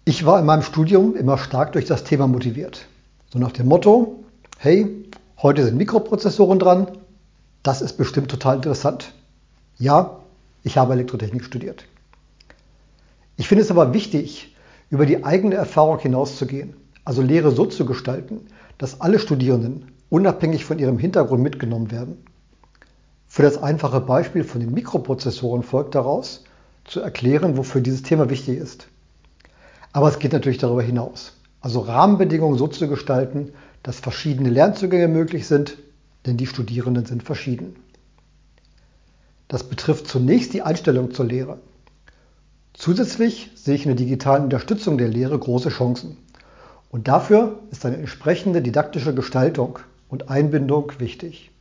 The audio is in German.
Ich war in meinem Studium immer stark durch das Thema motiviert. So nach dem Motto, hey, heute sind Mikroprozessoren dran, das ist bestimmt total interessant. Ja, ich habe Elektrotechnik studiert. Ich finde es aber wichtig, über die eigene Erfahrung hinauszugehen, also Lehre so zu gestalten, dass alle Studierenden unabhängig von ihrem Hintergrund mitgenommen werden. Für das einfache Beispiel von den Mikroprozessoren folgt daraus, zu erklären, wofür dieses Thema wichtig ist. Aber es geht natürlich darüber hinaus. Also Rahmenbedingungen so zu gestalten, dass verschiedene Lernzugänge möglich sind, denn die Studierenden sind verschieden. Das betrifft zunächst die Einstellung zur Lehre. Zusätzlich sehe ich in der digitalen Unterstützung der Lehre große Chancen. Und dafür ist eine entsprechende didaktische Gestaltung und Einbindung wichtig.